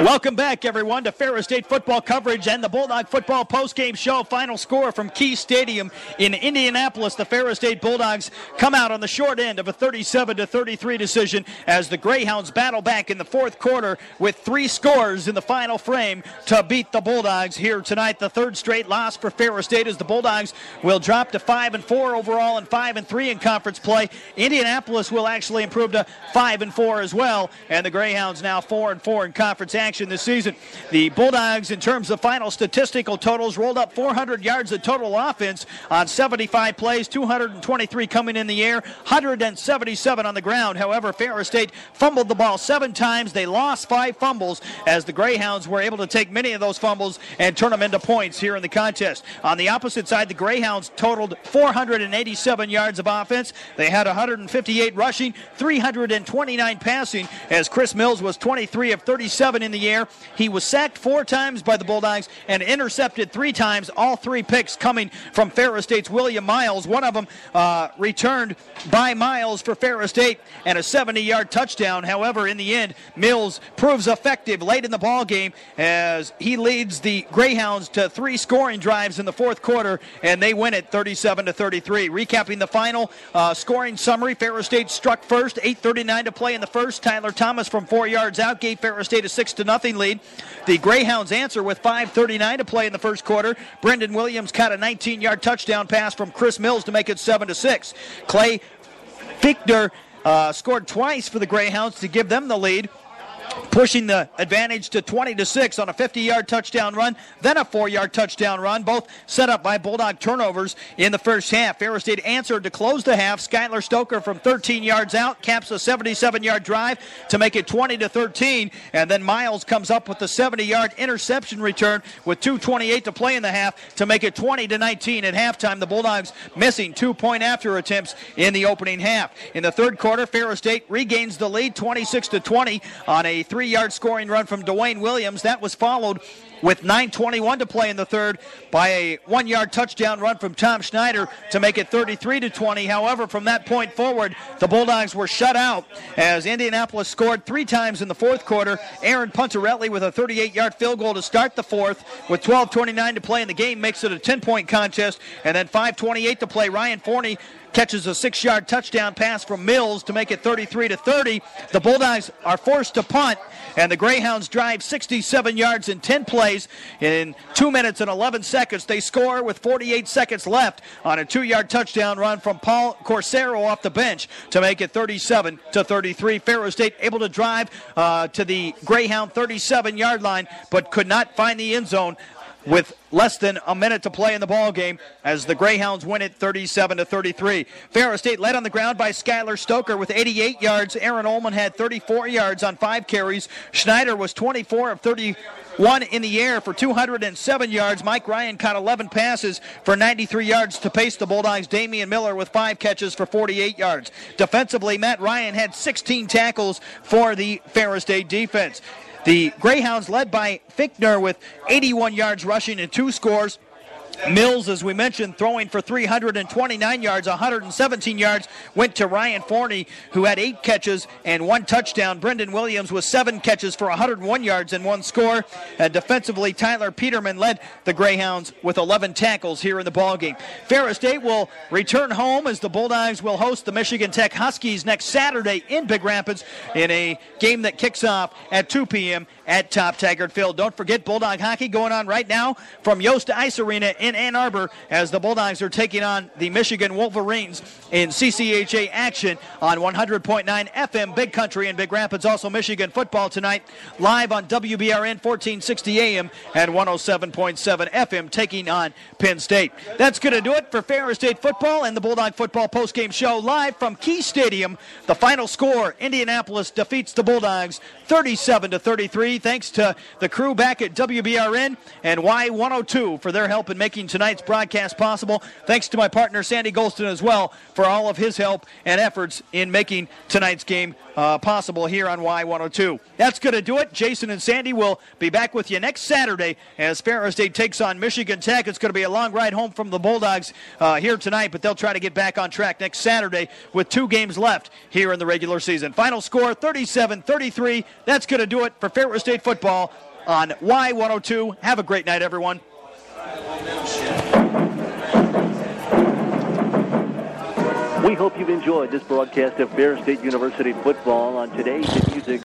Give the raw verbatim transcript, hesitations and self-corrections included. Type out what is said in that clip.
Welcome back, everyone, to Ferris State football coverage and the Bulldog football postgame show. Final score from Key Stadium in Indianapolis. The Ferris State Bulldogs come out on the short end of a thirty-seven to thirty-three decision as the Greyhounds battle back in the fourth quarter with three scores in the final frame to beat the Bulldogs here tonight. The third straight loss for Ferris State as the Bulldogs will drop to five and four overall and five and three in conference play. Indianapolis will actually improve to five and four as well, and the Greyhounds now four and four in conference action this season. The Bulldogs, in terms of final statistical totals, rolled up four hundred yards of total offense on seventy-five plays, two hundred twenty-three coming in the air, one hundred seventy-seven on the ground. However, Ferris State fumbled the ball seven times. They lost five fumbles as the Greyhounds were able to take many of those fumbles and turn them into points here in the contest. On the opposite side, the Greyhounds totaled four hundred eighty-seven yards of offense. They had one hundred fifty-eight rushing, three hundred twenty-nine passing, as Chris Mills was twenty-three of thirty-seven in the air. He was sacked four times by the Bulldogs and intercepted three times, all three picks coming from Ferris State's William Miles. One of them uh, returned by Miles for Ferris State and a seventy-yard touchdown. However, in the end, Mills proves effective late in the ball game as he leads the Greyhounds to three scoring drives in the fourth quarter, and they win it thirty-seven to thirty-three. Recapping the final uh, scoring summary, Ferris State struck first, eight thirty-nine to play in the first. Tyler Thomas from four yards out gave Ferris State a six to nothing lead. The Greyhounds answer with five thirty-nine to play in the first quarter. Brendan Williams caught a nineteen-yard touchdown pass from Chris Mills to make it seven to six. Clay Fichtner uh, scored twice for the Greyhounds to give them the lead, pushing the advantage to twenty to six on a fifty-yard touchdown run, then a four-yard touchdown run, both set up by Bulldog turnovers in the first half. Ferris State answered to close the half. Skylar Stoker from thirteen yards out caps a seventy-seven-yard drive to make it twenty to thirteen, and then Miles comes up with the seventy-yard interception return with two twenty-eight to play in the half to make it twenty to nineteen at halftime. The Bulldogs missing two point after attempts in the opening half. In the third quarter, Ferris State regains the lead twenty-six to twenty on a three-yard scoring run from Dwayne Williams. That was followed with nine twenty-one to play in the third by a one-yard touchdown run from Tom Schneider to make it thirty-three to twenty. However, from that point forward, the Bulldogs were shut out as Indianapolis scored three times in the fourth quarter. Aaron Puntarelli with a thirty-eight-yard field goal to start the fourth with twelve twenty-nine to play in the game makes it a ten-point contest, and then five twenty-eight to play. Ryan Forney catches a six-yard touchdown pass from Mills to make it thirty-three to thirty. The Bulldogs are forced to punt, and the Greyhounds drive sixty-seven yards in ten plays. In two minutes and eleven seconds, they score with forty-eight seconds left on a two-yard touchdown run from Paul Corsaro off the bench to make it thirty-seven to thirty-three. Ferris State able to drive uh, to the Greyhound thirty-seven-yard line, but could not find the end zone with less than a minute to play in the ball game as the Greyhounds win it thirty-seven to thirty-three. Ferris State led on the ground by Skylar Stoker with eighty-eight yards. Aaron Ullman had thirty-four yards on five carries. Schneider was twenty-four of thirty-one in the air for two hundred seven yards. Mike Ryan caught eleven passes for ninety-three yards to pace the Bulldogs. Damian Miller with five catches for forty-eight yards. Defensively, Matt Ryan had sixteen tackles for the Ferris State defense. The Greyhounds led by Fichtner with eighty-one yards rushing and two scores. Mills, as we mentioned, throwing for three hundred twenty-nine yards, one hundred seventeen yards went to Ryan Forney, who had eight catches and one touchdown. Brendan Williams with seven catches for one hundred one yards and one score. And defensively, Tyler Peterman led the Greyhounds with eleven tackles here in the ballgame. Ferris State will return home as the Bulldogs will host the Michigan Tech Huskies next Saturday in Big Rapids in a game that kicks off at two p.m. at Top Taggart Field. Don't forget Bulldog hockey going on right now from Yost Ice Arena in Ann Arbor as the Bulldogs are taking on the Michigan Wolverines in C C H A action on one hundred point nine F M Big Country in Big Rapids. Also Michigan football tonight live on W B R N fourteen sixty A M and one oh seven point seven F M taking on Penn State. That's going to do it for Ferris State football and the Bulldog football postgame show live from Key Stadium. The final score, Indianapolis defeats the Bulldogs thirty-seven to thirty-three. Thanks to the crew back at W B R N and Y one oh two for their help in making making tonight's broadcast possible. Thanks to my partner, Sandy Golston, as well, for all of his help and efforts in making tonight's game uh, possible here on Y one oh two. That's going to do it. Jason and Sandy will be back with you next Saturday as Ferris State takes on Michigan Tech. It's going to be a long ride home from the Bulldogs uh, here tonight, but they'll try to get back on track next Saturday with two games left here in the regular season. Final score, thirty-seven thirty-three. That's going to do it for Ferris State football on Y one oh two. Have a great night, everyone. We hope you've enjoyed this broadcast of Ferris State University football on today's music.